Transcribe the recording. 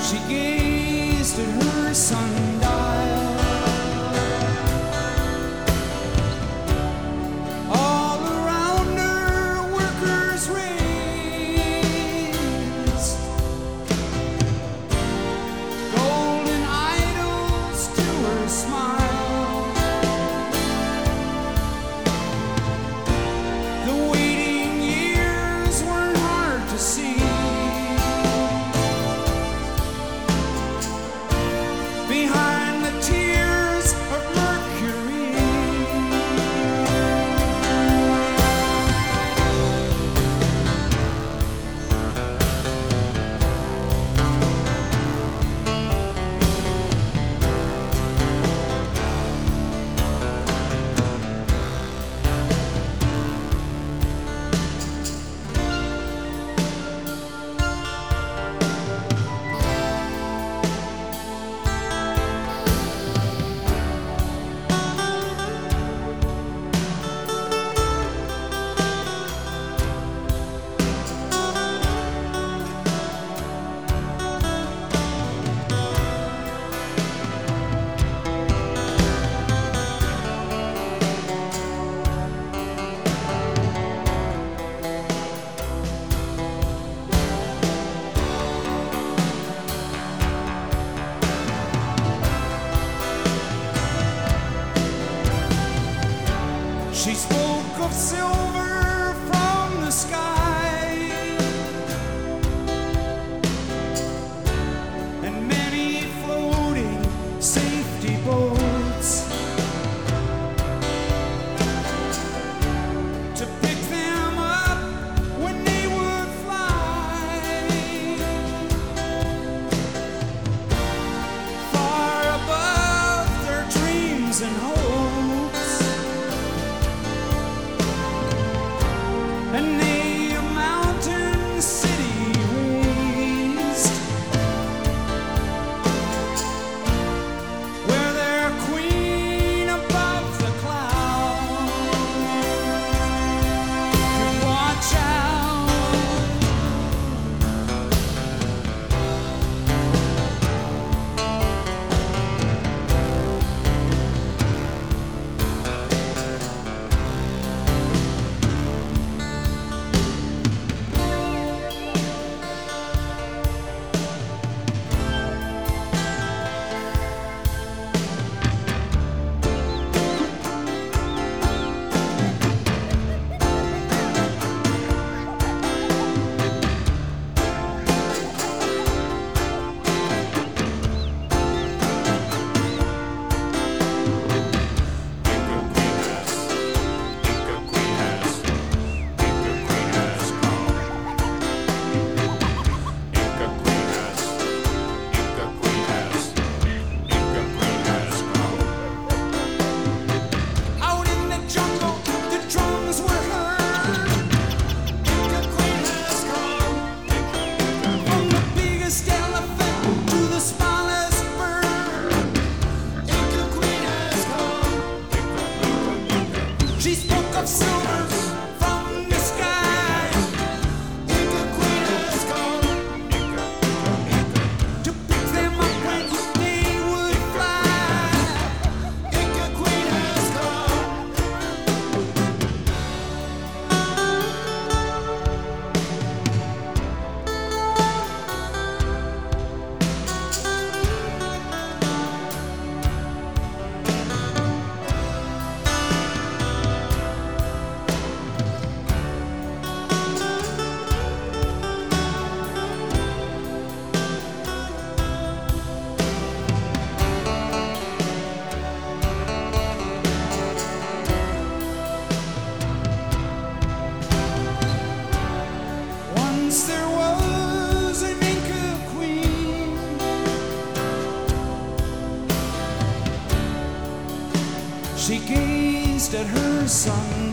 She gazed at her sundial. All around her workers raised golden idols to her smile. The waiting years weren't hard to see. Behind the tears of Mercury, she spoke of silver from the sky and many floating safety boats to pick them up when they would fly far above their dreams and hopes. And they a mountain city raised, where their queen above the clouds could watch out. She spoke of silver from the sky. Inca Queen has come to pick them up when they would fly. Inca Queen has Once there was an Inca queen. She gazed at her son